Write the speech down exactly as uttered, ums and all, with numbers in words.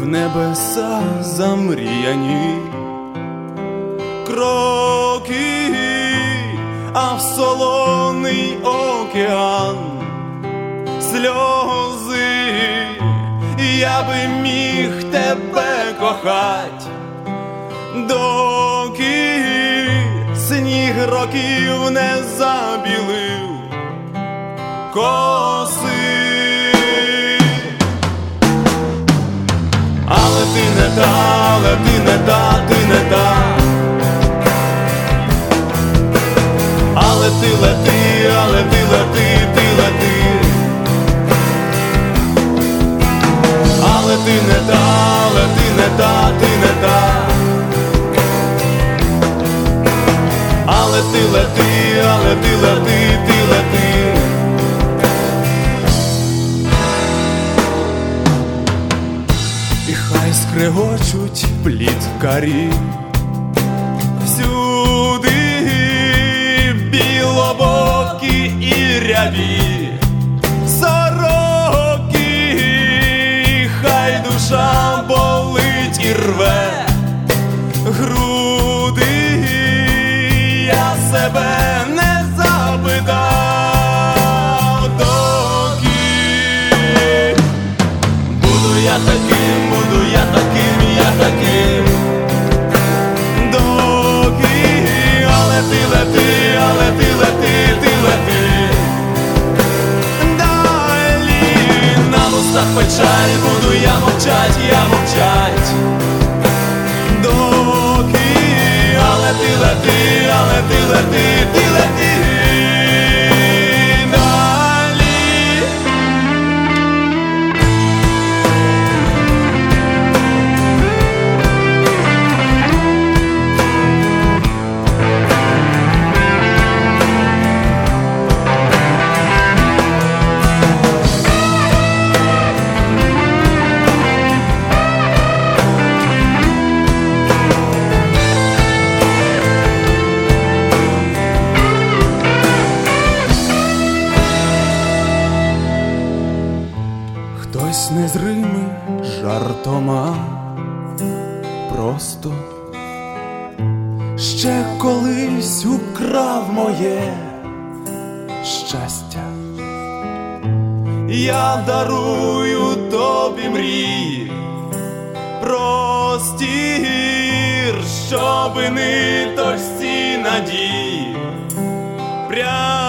небеса замріяні кроки, а в солоний океан сльози. Я би міг тебе кохать, доки сніг років не забілив коси. Але ти не та, але ти не та, ти не та. Але ти лети, але ти лети, ти лети. Але ти не та, але ти не та, ти не та. Але ти лети, але ти лети, ти лети. І хай скрегочуть пліткарі всюди, білобокі і рябі сороки. Хай душа болить і рве груди. Я себе не запитав, доки буду я таким, буду я таким, я таким, доки. Але ти лети, але ти лети, ти лети. Далі на вустах печаль, буду я мовчать, я мовчать, доки. Але ти лети, але ти лети, ти лети. Хтось незримий жартома просто ще колись украв моє щастя. Я дарую тобі мрії, простір, щоби ниточці надії прям